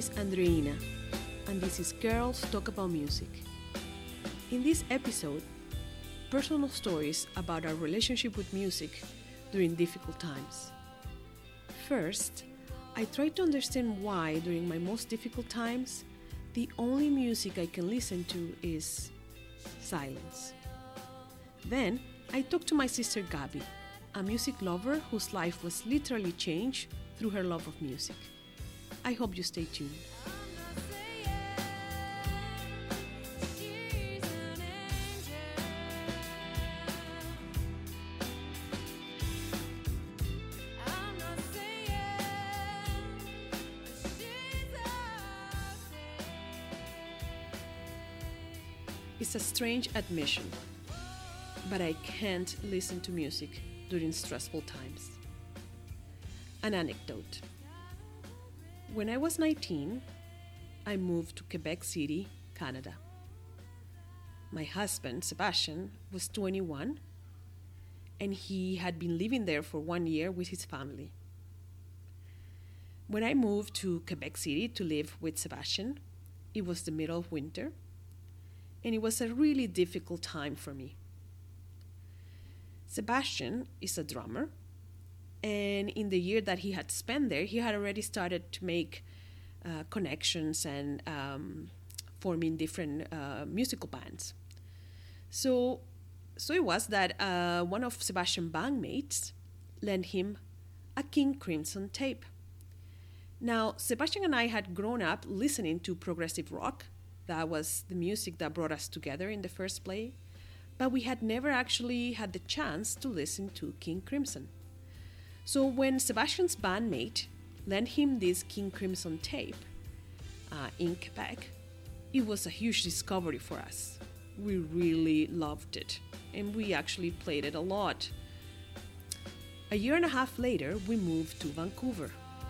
is Andreina, and this is Girls Talk About Music. In this episode, personal stories about our relationship with music during difficult times. First, I try to understand why, during my most difficult times, the only music I can listen to is silence. Then, I talk to my sister Gabi, a music lover whose life was literally changed through her love of music. I hope you stay tuned. It's a strange admission, but I can't listen to music during stressful times. An anecdote. When I was 19, I moved to Quebec City, Canada. My husband, Sebastian, was 21, and he had been living there for 1 year with his family. When I moved to Quebec City to live with Sebastian, it was the middle of winter, and it was a really difficult time for me. Sebastian is a drummer, and in the year that he had spent there, he had already started to make connections and forming different musical bands. So it was that one of Sebastian's bandmates lent him a King Crimson tape. Now, Sebastian and I had grown up listening to progressive rock. That was the music that brought us together in the first place. But we had never actually had the chance to listen to King Crimson. So when Sebastian's bandmate lent him this King Crimson tape in Quebec, it was a huge discovery for us. We really loved it, and we actually played it a lot. A year and a half later, we moved to Vancouver.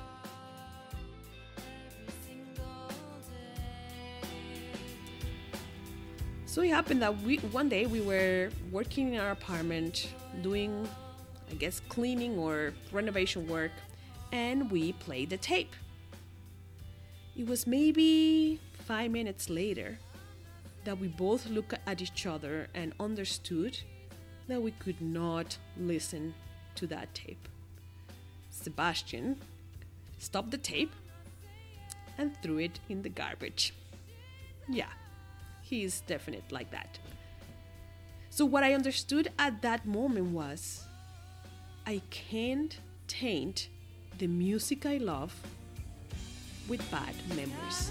So it happened that one day we were working in our apartment doing, I guess, cleaning or renovation work, and we played the tape. It was maybe 5 minutes later that we both looked at each other and understood that we could not listen to that tape. Sebastian stopped the tape and threw it in the garbage. Yeah. He's definite like that. So what I understood at that moment was, I can't taint the music I love with bad memories.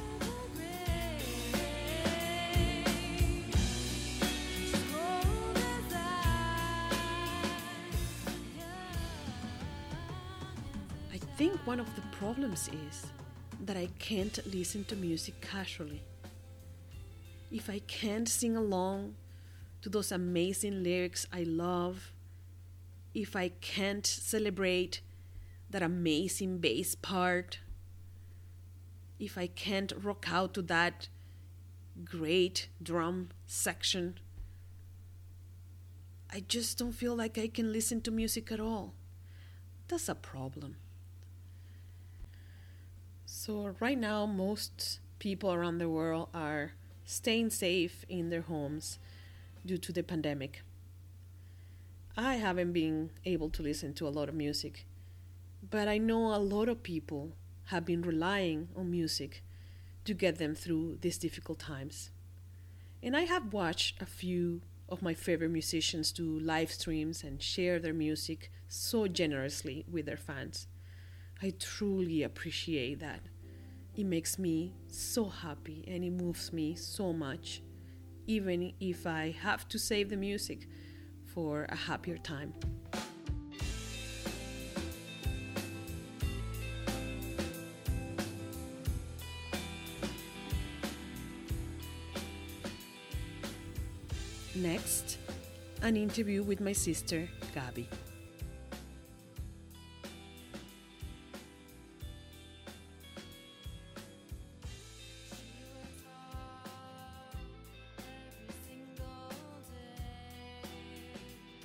I think one of the problems is that I can't listen to music casually. If I can't sing along to those amazing lyrics I love, if I can't celebrate that amazing bass part, if I can't rock out to that great drum section, I just don't feel like I can listen to music at all. That's a problem. So right now, most people around the world are staying safe in their homes due to the pandemic. I haven't been able to listen to a lot of music, but I know a lot of people have been relying on music to get them through these difficult times. And I have watched a few of my favorite musicians do live streams and share their music so generously with their fans. I truly appreciate that. It makes me so happy and it moves me so much, even if I have to save the music for a happier time. Next, an interview with my sister, Gabi.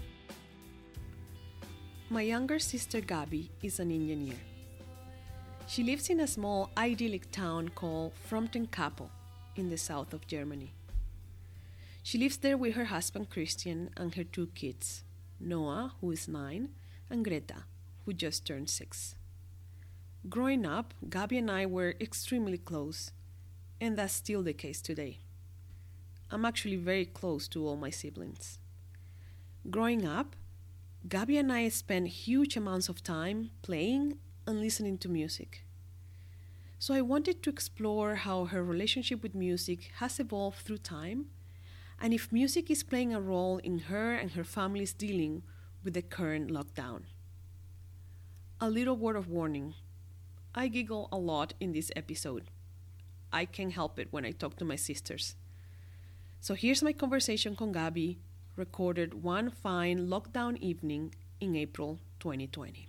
My younger sister Gabi is an engineer. She lives in a small idyllic town called Fromten-Kappel in the south of Germany. She lives there with her husband Christian and her 2 kids, Noah, who is 9, and Greta, who just turned 6. Growing up, Gabi and I were extremely close, and that's still the case today. I'm actually very close to all my siblings. Growing up, Gabi and I spent huge amounts of time playing and listening to music. So I wanted to explore how her relationship with music has evolved through time, and if music is playing a role in her and her family's dealing with the current lockdown. A little word of warning. I giggle a lot in this episode. I can't help it when I talk to my sisters. So here's my conversation con Gabi, recorded one fine lockdown evening in April 2020.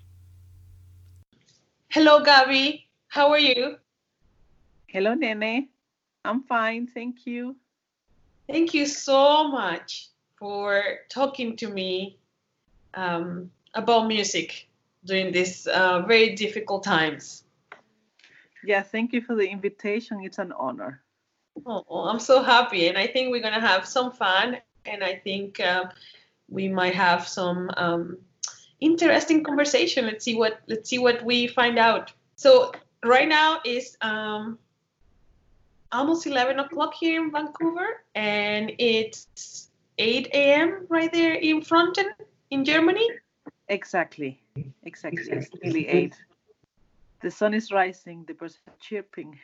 Hello, Gabi. How are you? Hello, Nene. I'm fine, thank you. Thank you so much for talking to me about music during these very difficult times. Yeah, thank you for the invitation. It's an honor. Oh, I'm so happy, and I think we're gonna have some fun, and I think we might have some interesting conversation. Let's see what we find out. So right now is almost 11 o'clock here in Vancouver, and it's 8 a.m. right there in Fronten in Germany. Exactly. It's nearly 8. The sun is rising, the birds are chirping.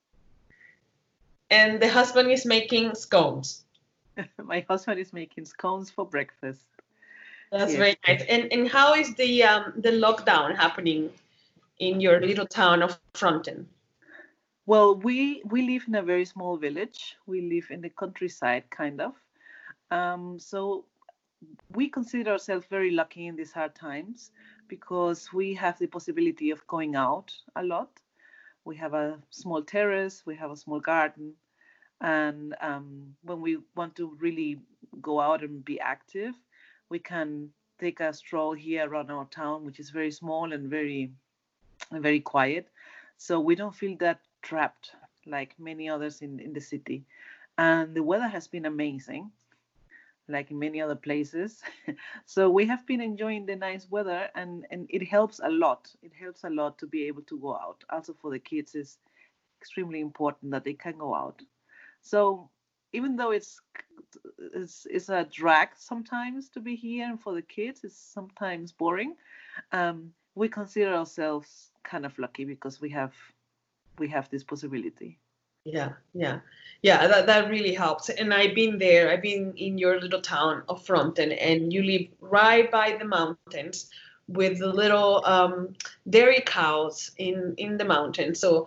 And the husband is making scones. My husband is making scones for breakfast. That's very nice. And how is the lockdown happening in your little town of Fronten? Well, we live in a very small village. We live in the countryside, kind of. So we consider ourselves very lucky in these hard times because we have the possibility of going out a lot. We have a small terrace, we have a small garden, and when we want to really go out and be active, we can take a stroll here around our town, which is very small and very quiet. So we don't feel that trapped like many others in the city. And the weather has been amazing, like in many other places. So we have been enjoying the nice weather, and it helps a lot. It helps a lot to be able to go out. Also for the kids, it's extremely important that they can go out. So even though it's a drag sometimes to be here, and for the kids it's sometimes boring, we consider ourselves kind of lucky because we have this possibility. Yeah. That really helps. And I've been there. I've been in your little town of Fronten, and you live right by the mountains with the little dairy cows in the mountains. So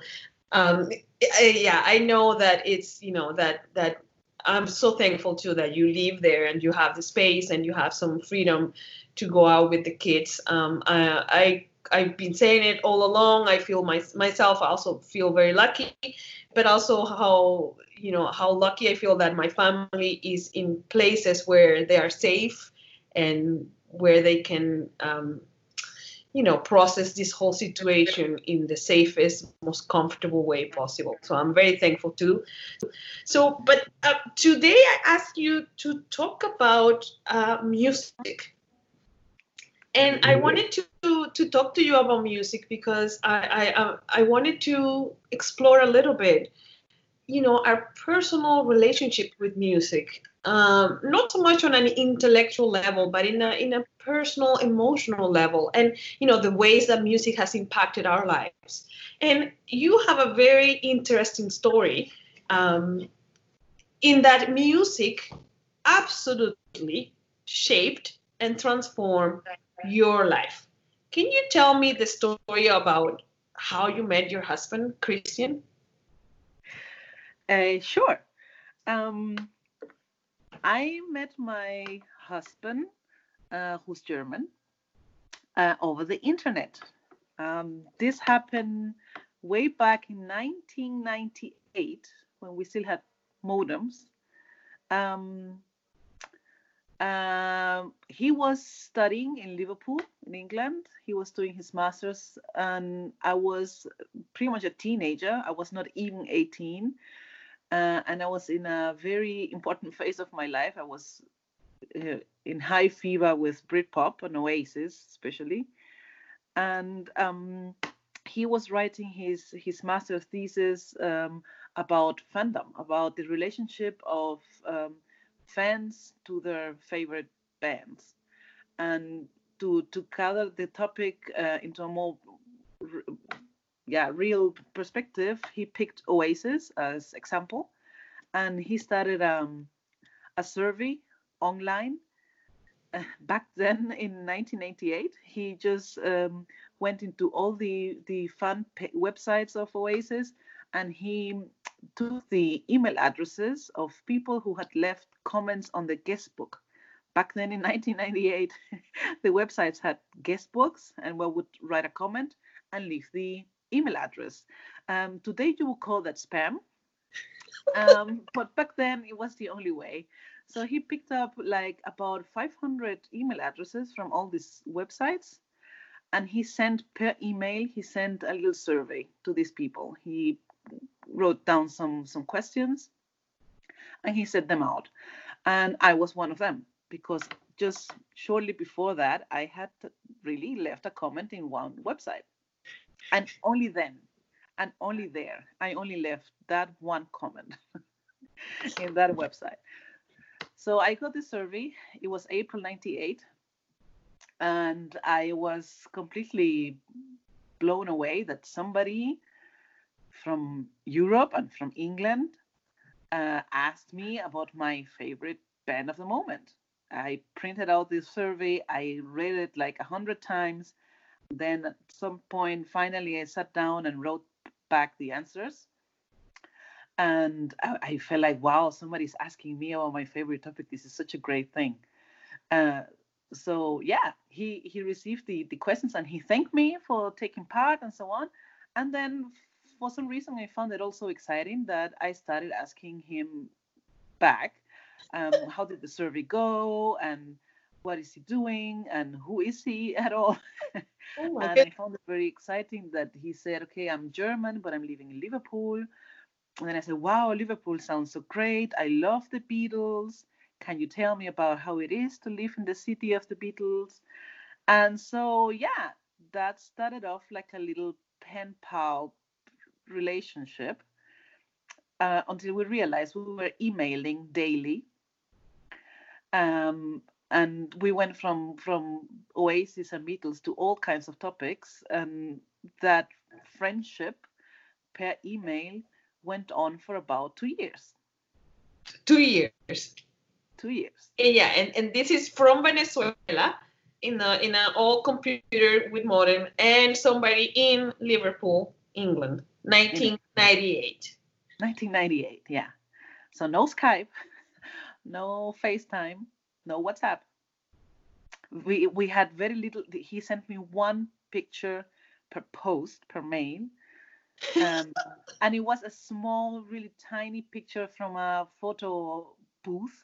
I know that it's that I'm so thankful too that you live there and you have the space and you have some freedom to go out with the kids. I've been saying it all along. I feel myself also feel very lucky, but also how lucky I feel that my family is in places where they are safe and where they can process this whole situation in the safest, most comfortable way possible. So I'm very thankful too. So, but today I asked you to talk about music. And I wanted to talk to you about music because I wanted to explore a little bit, our personal relationship with music. Not so much on an intellectual level, but in a personal, emotional level, and the ways that music has impacted our lives. And you have a very interesting story, in that music absolutely shaped and transformed your life. Can you tell me the story about how you met your husband, Christian? Sure. I met my husband, who's German, over the internet. This happened way back in 1998 when we still had modems. He was studying in Liverpool, in England. He was doing his master's, and I was pretty much a teenager. I was not even 18, and I was in a very important phase of my life. I was in high fever with Britpop and Oasis, especially, and he was writing his master's thesis about fandom, about the relationship of fans to their favorite bands, and to gather the topic into a more real perspective, he picked Oasis as example, and he started a survey online. Back then in 1988, he just went into all the websites of Oasis, and he took the email addresses of people who had left comments on the guest book. Back then in 1998, the websites had guest books, and one would write a comment and leave the email address. Today, you would call that spam. But back then, it was the only way. So he picked up like about 500 email addresses from all these websites, and he sent per email, he sent a little survey to these people. He wrote down some questions, and he sent them out. And I was one of them, because just shortly before that, I had really left a comment in one website. And only then, and only there, I only left that one comment in that website. So I got the survey. It was April 98. And I was completely blown away that somebody from Europe and from England asked me about my favorite band of the moment. I printed out this survey. I read it like 100 times. Then at some point, finally, I sat down and wrote back the answers. And I felt like, wow, somebody's asking me about my favorite topic. This is such a great thing. So yeah, he received the questions, and he thanked me for taking part and so on. And then for some reason, I found it also exciting that I started asking him back, how did the survey go, and what is he doing, and who is he at all? Oh my And God. I found it very exciting that he said, okay, I'm German, but I'm living in Liverpool. And then I said, wow, Liverpool sounds so great. I love the Beatles. Can you tell me about how it is to live in the city of the Beatles? And so, yeah, that started off like a little pen pal relationship, until we realized we were emailing daily. And we went from Oasis and Beatles to all kinds of topics. And that friendship per email went on for about 2 years. 2 years. 2 years. Yeah, and this is from Venezuela in a old computer with modem, and somebody in Liverpool, England, 1998. 1998, yeah. So no Skype, no FaceTime, no WhatsApp. We had very little. He sent me one picture per post, per mail. And it was a small, really tiny picture from a photo booth.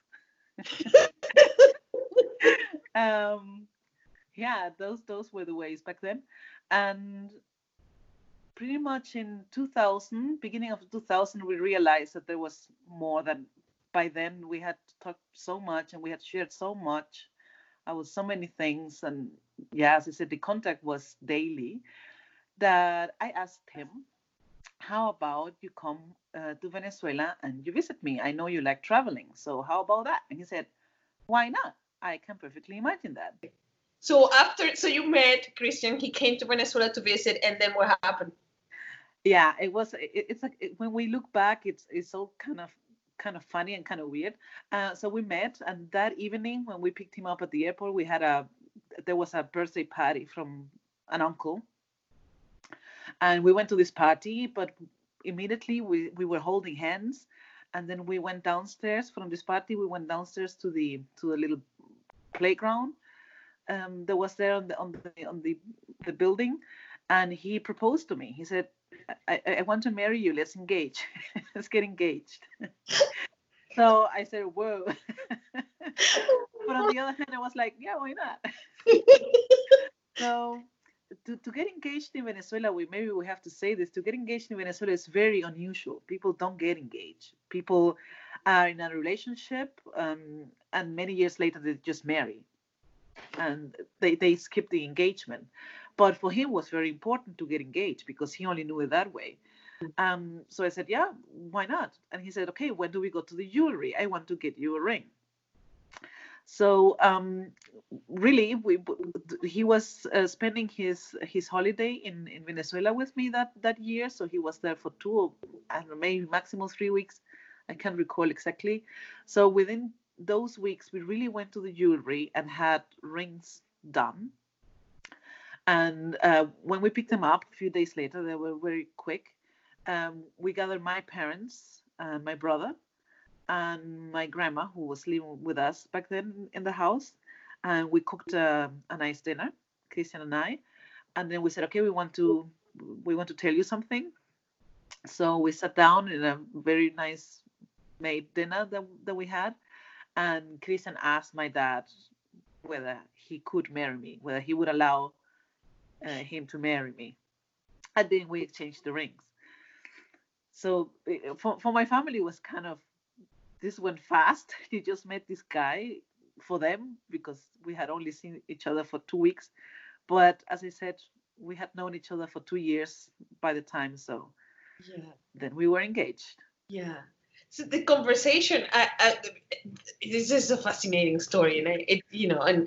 Yeah, those were the ways back then. And pretty much in 2000, beginning of 2000, we realized that there was more than. By then we had talked so much, and we had shared so much. I was so many things, and yeah, as I said, the contact was daily, that I asked him, how about you come to Venezuela and you visit me? I know you like traveling, so how about that? And he said, why not? I can perfectly imagine that. So you met Christian, he came to Venezuela to visit, and then what happened? Yeah, it's like, when we look back, it's all kind of funny and kind of weird. So we met, and that evening when we picked him up at the airport, there was a birthday party from an uncle, and we went to this party. But immediately we were holding hands, and then we went downstairs from this party. We went downstairs to the little playground that was there on the building, and he proposed to me. He said, I want to marry you. Let's engage. Let's get engaged. So I said, whoa. But on the other hand, I was like, yeah, why not? So to get engaged in Venezuela, maybe we have to say this, to get engaged in Venezuela is very unusual. People don't get engaged. People are in a relationship, and many years later they just marry, and they skip the engagement. But for him, it was very important to get engaged because he only knew it that way. So I said, yeah, why not? And he said, okay, when do we go to the jewelry? I want to get you a ring. So really, he was spending his holiday in Venezuela with me that year. So he was there for 2, I don't know, maybe maximum 3 weeks. I can't recall exactly. So within those weeks, we really went to the jewelry and had rings done. And when we picked them up a few days later, they were very quick. We gathered my parents and my brother and my grandma, who was living with us back then in the house, and we cooked a nice dinner, Christian and I. And then we said, okay, we want to tell you something. So we sat down in a very nice made dinner that we had, and Christian asked my dad whether he could marry me, whether he would allow him to marry me. And then we exchanged the rings. So for my family, it was kind of, this went fast. You just met this guy for them because we had only seen each other for 2 weeks. But as I said, we had known each other for 2 years by the time. So then we were engaged. Yeah. So the conversation, this is a fascinating story, and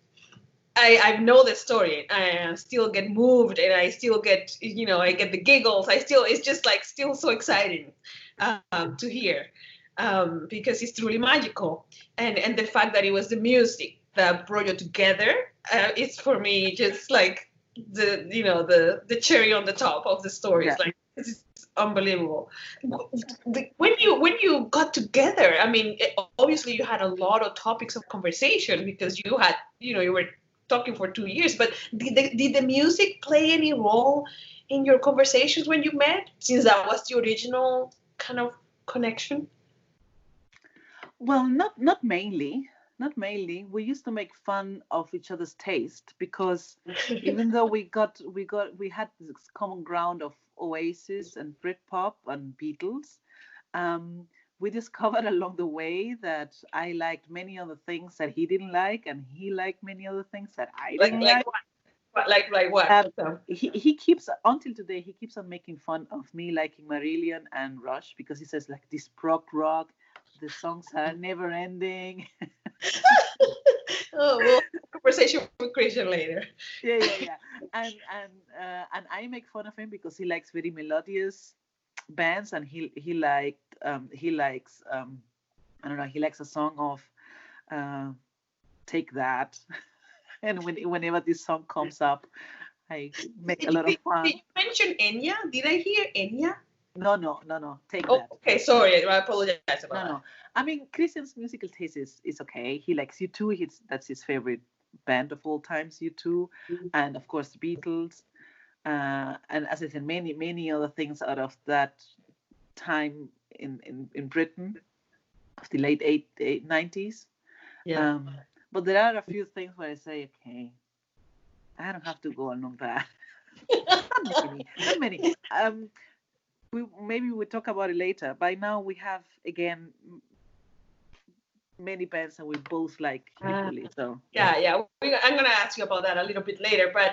I know the story. I still get moved, and I still get, I get the giggles. It's just like still so exciting to hear, because it's truly magical, and the fact that it was the music that brought you together, it's for me just like the cherry on the top of the story. Yeah. It's like, it's unbelievable. When you got together, I mean, obviously you had a lot of topics of conversation because you had, you were talking for 2 years, but did the music play any role in your conversations when you met, since that was the original kind of connection? Well, not mainly. We used to make fun of each other's taste because even though we had this common ground of Oasis and Britpop and Beatles, we discovered along the way that I liked many other things that he didn't like, and he liked many other things that I didn't like. Like what? He keeps, until today, he keeps on making fun of me liking Marillion and Rush because he says, like, this prog rock, the songs are never ending. Oh, well, conversation with Christian later. Yeah. And I make fun of him because he likes very melodious bands, and he likes I don't know, he likes a song of Take That. And whenever this song comes up, I make a lot of fun. Did you mention Enya? Did I hear Enya? No. Take That. Okay, sorry, I apologize about that. No. I mean, Christian's musical taste is okay. He likes U2. That's his favorite band of all times, U2, and of course the Beatles. And as I said, many other things out of that time in Britain of the late 90s. Yeah. But there are a few things where I say, okay, I don't have to go along that. Not many. Maybe we'll talk about it later. By now we have, again, many bands that we both like equally. So yeah. I'm gonna ask you about that a little bit later, but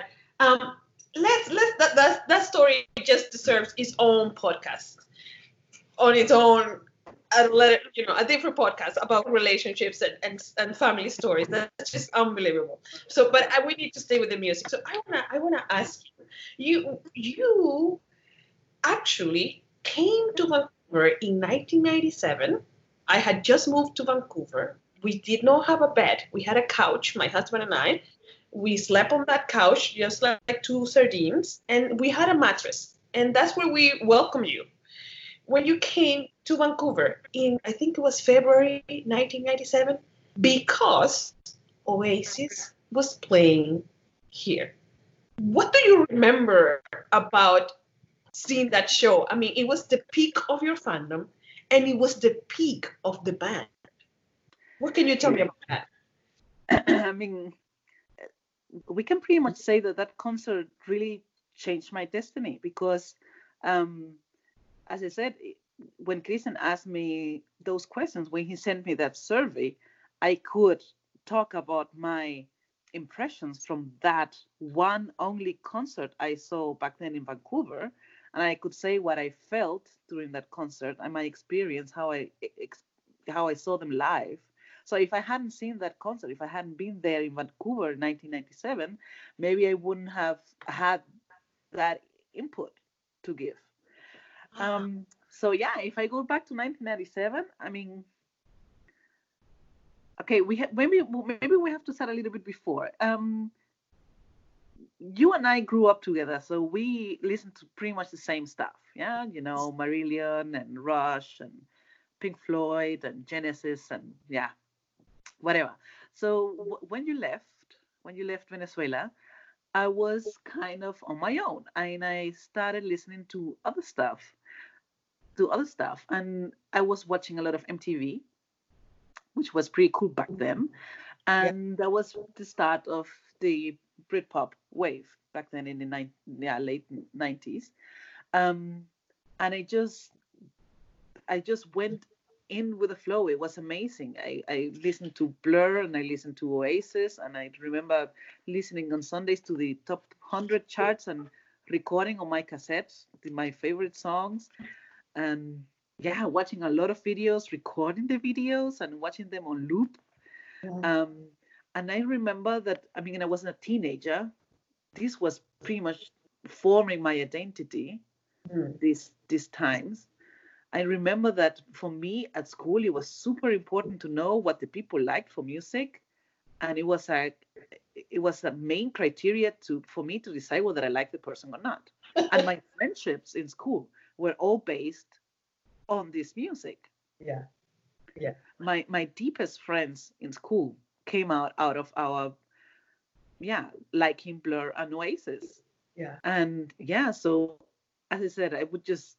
that story just deserves its own podcast on its own. A different podcast about relationships and family stories. That's just unbelievable. So, but we need to stay with the music. So I wanna ask you. You actually came to Vancouver in 1997. I had just moved to Vancouver. We did not have a bed. We had a couch, my husband and I. We slept on that couch just like 2 sardines, and we had a mattress. And that's where we welcome you. When you came to Vancouver in, I think it was February 1997, because Oasis was playing here. What do you remember about seeing that show? I mean, it was the peak of your fandom, and it was the peak of the band. What can you tell me about that? I mean, we can pretty much say that that concert really changed my destiny because, um, as I said, when Christian asked me those questions, when he sent me that survey, I could talk about my impressions from that one only concert I saw back then in Vancouver. And I could say what I felt during that concert and my experience, how I saw them live. So if I hadn't seen that concert, if I hadn't been there in Vancouver in 1997, maybe I wouldn't have had that input to give. So yeah, if I go back to 1997, I mean, okay, maybe we have to start a little bit before. You and I grew up together, so we listened to pretty much the same stuff. Yeah, you know, Marillion and Rush and Pink Floyd and Genesis and yeah, whatever. So when you left Venezuela, I was kind of on my own, and I started listening to other stuff, and I was watching a lot of MTV, which was pretty cool back then, Yeah. and that was the start of the Britpop wave back then in the late 90s. Um, and I just went in with the flow. It was amazing. I listened to Blur and I listened to Oasis, and I remember listening on Sundays to the top 100 charts and recording on my cassettes my favorite songs, and yeah, watching a lot of videos, recording the videos and watching them on loop. Um, and I remember that, I mean, I wasn't a teenager. This was pretty much forming my identity these times. I remember that for me at school, it was super important to know what the people liked for music. And it was a main criteria for me to decide whether I liked the person or not. And my friendships in school were all based on this music. Yeah. Yeah. My deepest friends in school came out of our liking Blur and Oasis. Yeah. And yeah, so as I said, I would just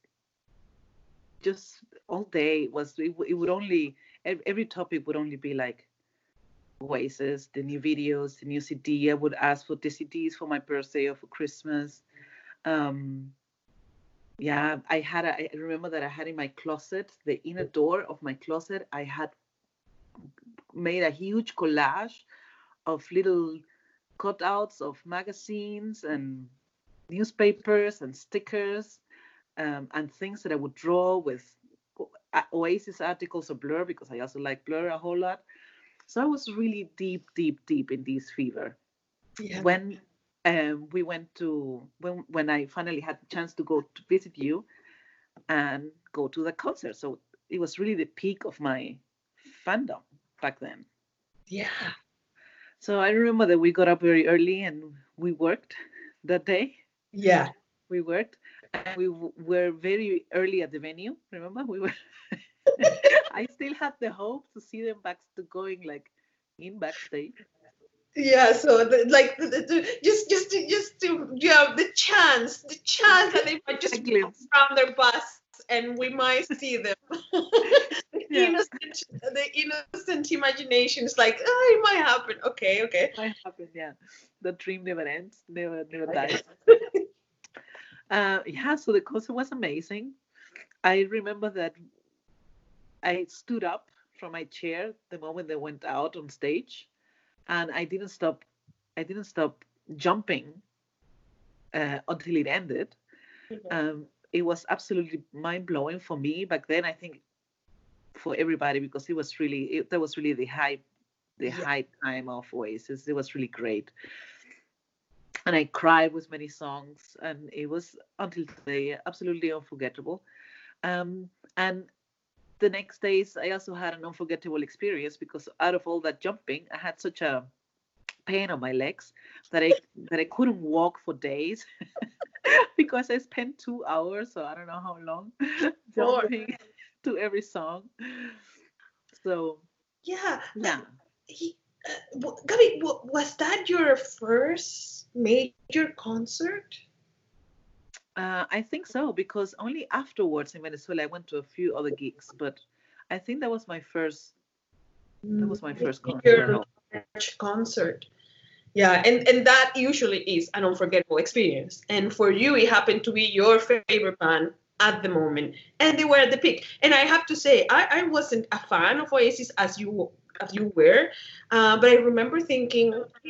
all day it would only every topic would only be like Oasis, the new videos, the new CD. I would ask for the CDs for my birthday or for Christmas. Um, yeah, I remember that I had in my closet, the inner door of my closet, I had made a huge collage of little cutouts of magazines and newspapers and stickers, and things that I would draw with Oasis articles or Blur, because I also like Blur a whole lot. So I was really deep in this fever. Yeah. When we went to when I finally had the chance to go to visit you and go to the concert, so it was really the peak of my fandom back then. Yeah. So I remember that we got up very early and we worked that day. Yeah. We worked, and we were very early at the venue. Remember, we were. I still had the hope to see them going like in backstage. Yeah, so just to you have the chance that they might just A glimpse. from their bus and we might see them. Yeah. The innocent imagination is like, oh, it might happen. Okay. Might happen, yeah. The dream never ends, never Okay. dies. Yeah, so the concert was amazing. I remember that I stood up from my chair the moment they went out on stage, and I didn't stop jumping until it ended. It was absolutely mind-blowing for me back then. I think for everybody, because that was really the high time of Oasis. It was really great, and I cried with many songs, and it was until today absolutely unforgettable. And the next days, I also had an unforgettable experience, because out of all that jumping, I had such a pain on my legs that I couldn't walk for days because I spent 2 hours, so I don't know how long, jumping to every song. So Yeah. yeah. Gabi, was that your first major concert? I think so, because only afterwards in Venezuela I went to a few other gigs, but I think that was my first concert. church concert. Yeah, and that usually is an unforgettable experience. And for you, it happened to be your favorite band at the moment, and they were at the peak. And I have to say, I wasn't a fan of Oasis as you were, but I remember thinking,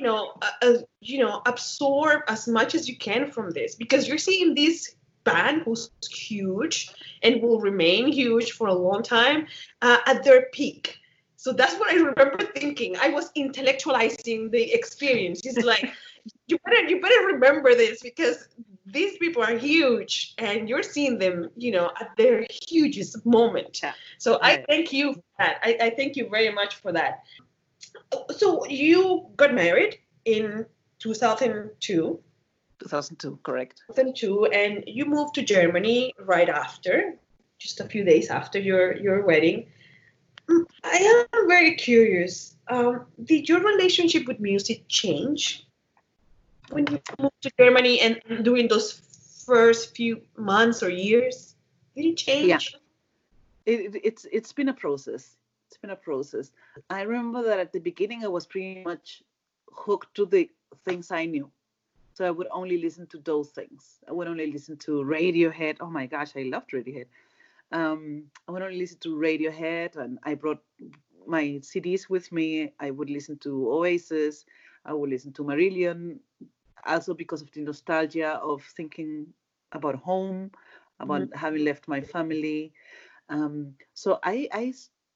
absorb as much as you can from this, because you're seeing this band who's huge and will remain huge for a long time at their peak. So that's what I remember thinking. I was intellectualizing the experience. It's like, you better remember this, because these people are huge and you're seeing them, at their hugest moment. Yeah. So I thank you for that. I thank you very much for that. So you got married in 2002. 2002, correct. 2002, and you moved to Germany right after, just a few days after your wedding. I am very curious. Did your relationship with music change when you moved to Germany and during those first few months or years? Did it change? Yeah. It's been a process. It's been a process. I remember that at the beginning I was pretty much hooked to the things I knew. So I would only listen to those things. I would only listen to Radiohead. Oh my gosh, I loved Radiohead. I would only listen to Radiohead, and I brought my CDs with me. I would listen to Oasis. I would listen to Marillion, also because of the nostalgia of thinking about home, about having left my family. So I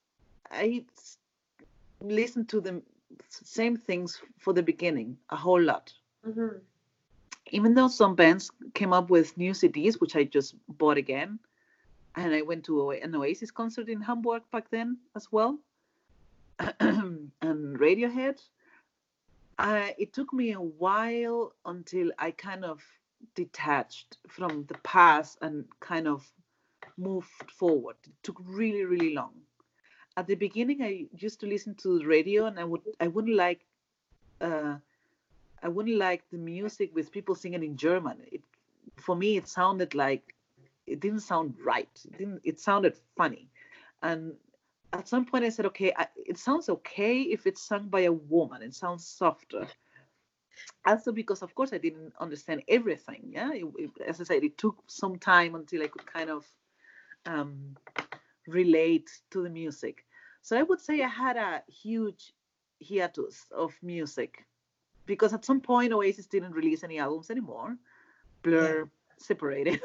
listened to the same things for the beginning a whole lot. Mm-hmm. Even though some bands came up with new CDs, which I just bought again. And I went to an Oasis concert in Hamburg back then as well. And Radiohead. It took me a while until I kind of detached from the past and kind of moved forward. It took really, really long. At the beginning, I used to listen to the radio, and I wouldn't like the music with people singing in German. For me, it sounded like it didn't sound right. It sounded funny. And at some point I said, okay, it sounds okay if it's sung by a woman. It sounds softer. Also because, of course, I didn't understand everything. Yeah, as I said, it took some time until I could kind of relate to the music. So I would say I had a huge hiatus of music, because at some point Oasis didn't release any albums anymore. Blur separated.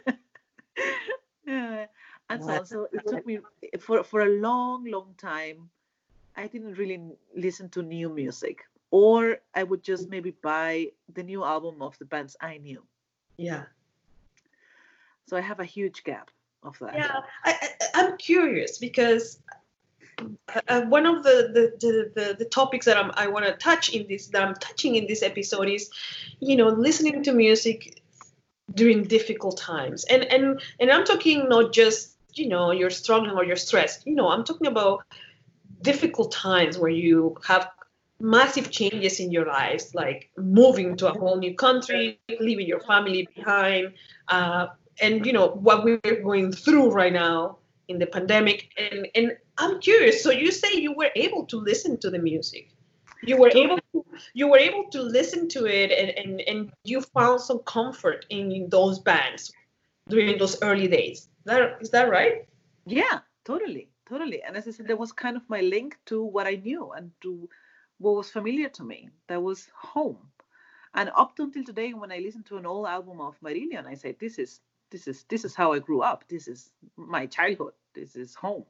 And so it took me for a long, long time. I didn't really listen to new music, or I would just maybe buy the new album of the bands I knew. Yeah. So I have a huge gap of that. Yeah, I'm curious because one of the topics that I want to touch in this, that I'm touching in this episode, is, listening to music during difficult times, and I'm talking not just you're struggling or you're stressed. I'm talking about difficult times where you have massive changes in your lives, like moving to a whole new country, leaving your family behind, and what we're going through right now in the pandemic. And I'm curious. So you say you were able to listen to the music. You were able to listen to it, and you found some comfort in those bands during those early days. Is that right? Yeah, totally. And as I said, that was kind of my link to what I knew and to what was familiar to me. That was home. And up until today, when I listen to an old album of Marillion, I say, this is how I grew up. This is my childhood. This is home.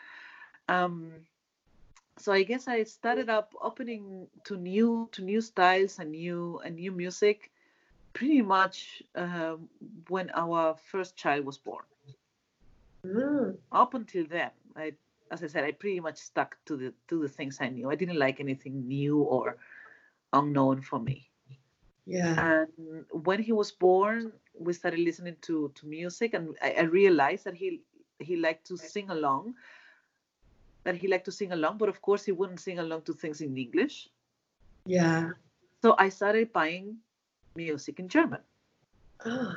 So I guess I started up opening to new styles and new music pretty much when our first child was born. Up until then, as I said, I pretty much stuck to the things I knew. I didn't like anything new or unknown for me. Yeah. And when he was born, we started listening to music, and I realized that he liked to sing along. But of course he wouldn't sing along to things in English. Yeah. So I started buying music in German. Oh.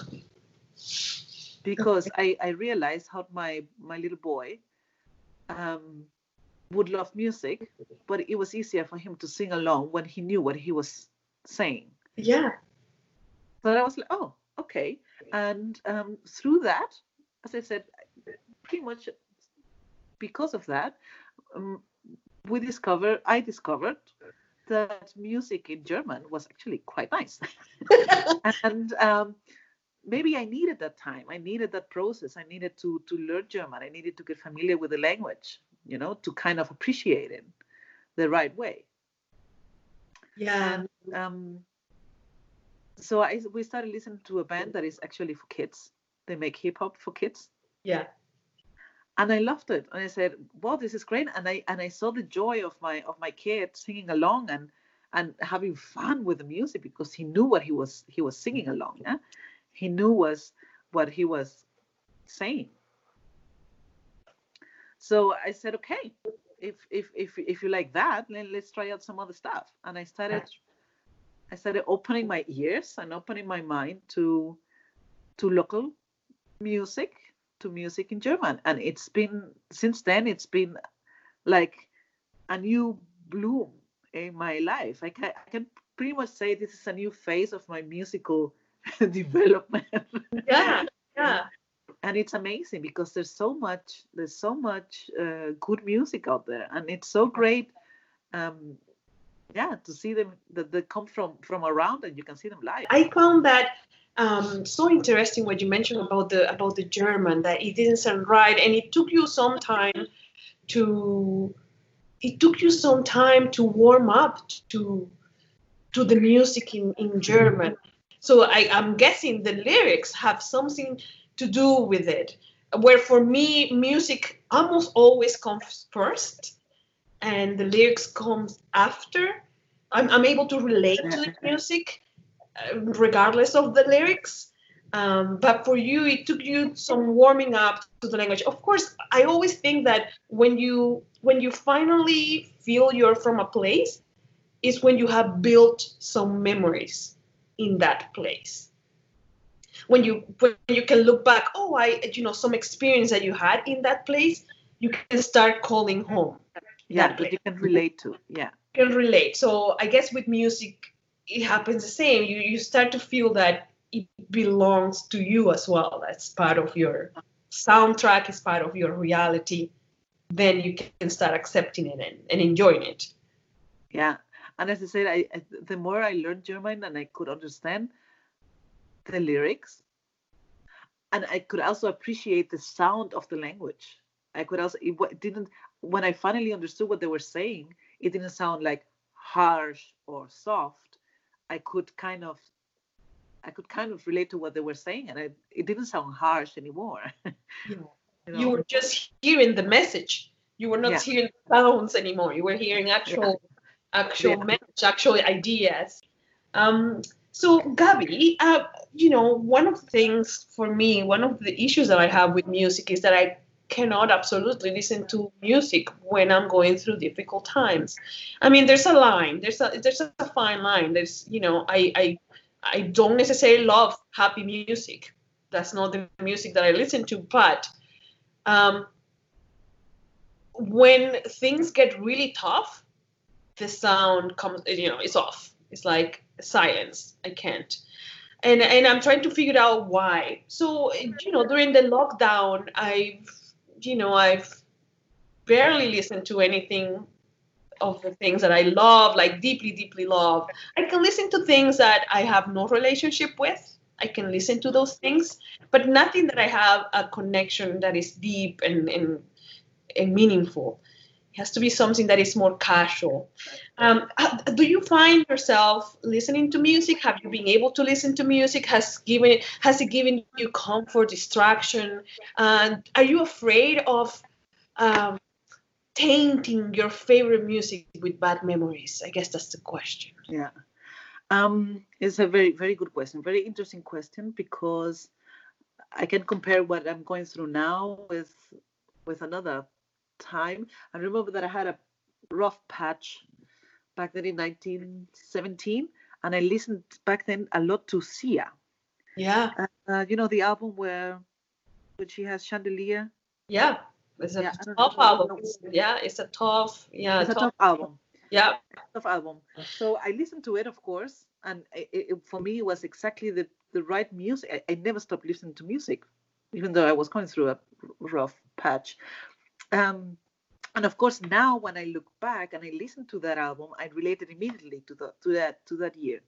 Because I realized how my little boy would love music, but it was easier for him to sing along when he knew what he was saying. Yeah. So I was like, oh, okay. And through that, as I said, pretty much because of that, I discovered that music in German was actually quite nice. And maybe I needed that time. I needed that process. I needed to learn German. I needed to get familiar with the language, to kind of appreciate it the right way. Yeah. And so we started listening to a band that is actually for kids. They make hip hop for kids. Yeah. And I loved it. And I said, "Wow, this is great!" And I saw the joy of my kid singing along and having fun with the music, because he knew what he was singing along. Yeah? He knew what he was saying. So I said, "Okay, if you like that, then let's try out some other stuff." And I started opening my ears and opening my mind to local music, to music in German. And since then it's been like a new bloom in my life. I can pretty much say this is a new phase of my musical development. Yeah. And it's amazing because there's so much good music out there, and it's so great to see them that they come from around and you can see them live. I found that so interesting what you mentioned about the German, that it didn't sound right, and it took you some time to warm up to the music in German. So I'm guessing the lyrics have something to do with it. Where for me, music almost always comes first, and the lyrics comes after. I'm able to relate to the music regardless of the lyrics. But for you, it took you some warming up to the language. Of course, I always think that when you finally feel you're from a place, is when you have built some memories in that place. When you can look back, some experience that you had in that place, you can start calling home. Yeah, that you can relate to. Yeah. You can relate. So I guess with music, it happens the same. You start to feel that it belongs to you as well. That's part of your soundtrack, is part of your reality. Then you can start accepting it and enjoying it. Yeah. And as I said, the more I learned German and I could understand the lyrics, and I could also appreciate the sound of the language. I could also, when I finally understood what they were saying, it didn't sound like harsh or soft. I could kind of relate to what they were saying, and it didn't sound harsh anymore. You were just hearing the message. You were not hearing sounds anymore. You were hearing actual message, actual ideas. So Gabi, one of the things for me, one of the issues that I have with music is that I cannot absolutely listen to music when I'm going through difficult times. I mean, there's a line, there's a fine line. There's, I don't necessarily love happy music. That's not the music that I listen to. But when things get really tough, the sound comes, it's off. It's like silence. I can't. And I'm trying to figure out why. So, during the lockdown, I've barely listened to anything of the things that I love, like deeply, deeply love. I can listen to things that I have no relationship with. I can listen to those things, but nothing that I have a connection that is deep and meaningful. It has to be something that is more casual. Do you find yourself listening to music? Have you been able to listen to music? Has it given you comfort, distraction? And are you afraid of tainting your favorite music with bad memories? I guess that's the question. Yeah. It's a very, very good question. Very interesting question, because I can compare what I'm going through now with another time. I remember that I had a rough patch back then in 1917, and I listened back then a lot to Sia. Yeah. The album where she has Chandelier. Yeah. It's a Yeah, I don't tough know. album. It's a tough, It's a tough album. yeah. Tough album. So I listened to it, of course, and for me, it was exactly the right music. I never stopped listening to music, even though I was going through a rough patch. Um, and of course, now when I look back and I listen to that album, I related immediately to that year.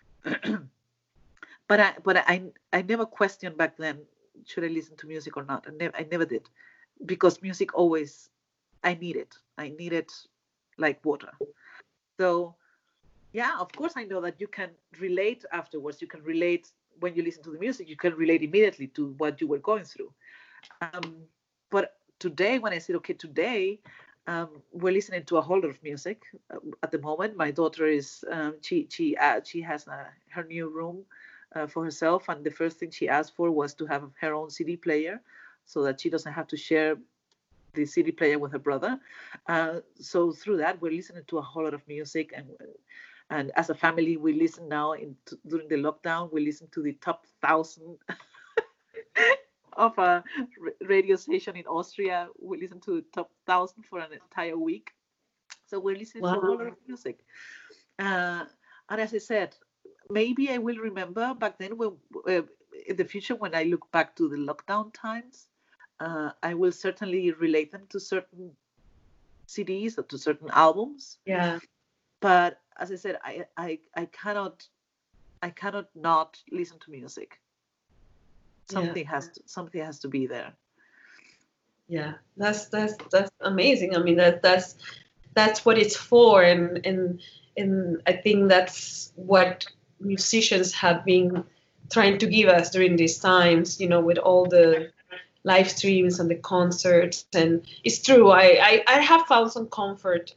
But I never questioned back then, should I listen to music or not? I never did, because music always, I need it. I need it like water. So yeah, of course I know that you can relate afterwards. You can relate when you listen to the music. You can relate immediately to what you were going through. But today, when I said, okay, today we're listening to a whole lot of music at the moment. My daughter is she has her new room for herself, and the first thing she asked for was to have her own CD player, so that she doesn't have to share the CD player with her brother. So through that, we're listening to a whole lot of music, and as a family, we listen now during the lockdown. We listen to the top 1,000 of a radio station in Austria. We listen to the top 1,000 for an entire week. So we're listening to a whole lot of music. And as I said, maybe I will remember back then, when in the future, when I look back to the lockdown times, I will certainly relate them to certain CDs or to certain albums. Yeah. But as I said, I cannot not listen to music. Something has to be there. Yeah, that's amazing. I mean, that's what it's for, and I think that's what musicians have been trying to give us during these times, with all the live streams and the concerts. And it's true, I have found some comfort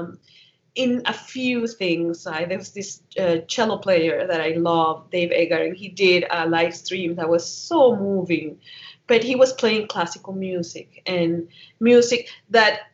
in a few things. There's this cello player that I love, Dave Eggar, and he did a live stream that was so moving, but he was playing classical music, and music that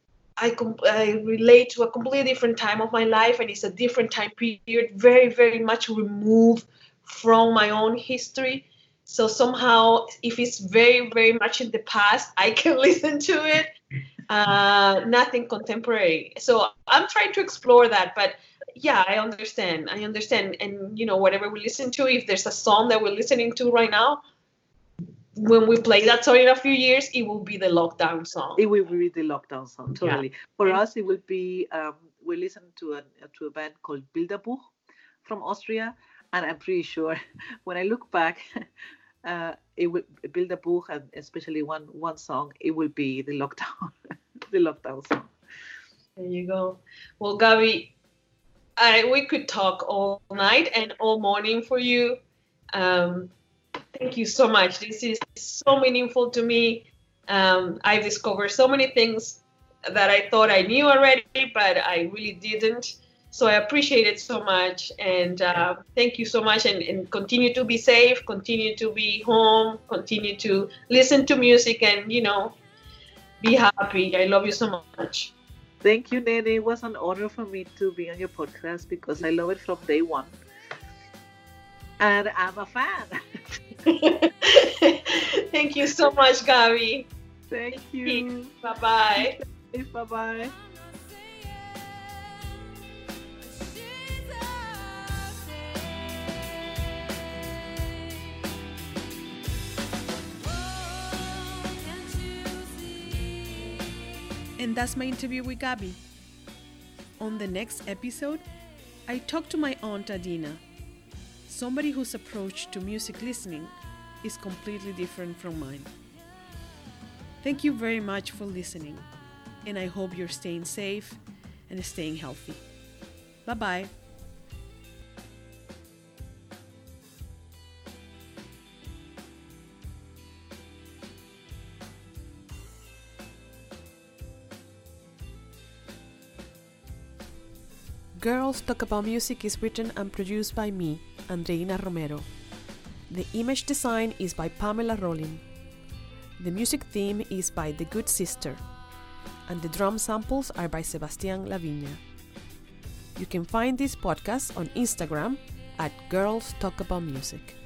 I relate to a completely different time of my life, and it's a different time period, very, very much removed from my own history. So somehow, if it's very, very much in the past, I can listen to it. Nothing contemporary. So I'm trying to explore that, but yeah, I understand. And whatever we listen to, if there's a song that we're listening to right now, when we play that song in a few years, it will be the lockdown song. It will be the lockdown song, totally. Yeah. For us, it will be, we listen to a band called Bilderbuch from Austria, and I'm pretty sure when I look back, it will Bilderbuch, and especially one song, it will be the lockdown, the lockdown song. There you go. Well, Gaby, we could talk all night and all morning for you. Thank you so much. This is so meaningful to me. I've discovered so many things that I thought I knew already, but I really didn't. So I appreciate it so much. And thank you so much. And continue to be safe, continue to be home, continue to listen to music, and, be happy. I love you so much. Thank you, Nene. It was an honor for me to be on your podcast, because I love it from day one. And I'm a fan. Thank you so much, Gaby. Thank you. Bye-bye. Bye-bye. And that's my interview with Gaby. On the next episode, I talk to my aunt Adina, somebody whose approach to music listening is completely different from mine. Thank you very much for listening, and I hope you're staying safe and staying healthy. Bye-bye. Girls Talk About Music is written and produced by me, Andreina Romero. The image design is by Pamela Rollin. The music theme is by The Good Sister, and the drum samples are by Sebastián Laviña. You can find this podcast on Instagram at Girls Talk About Music.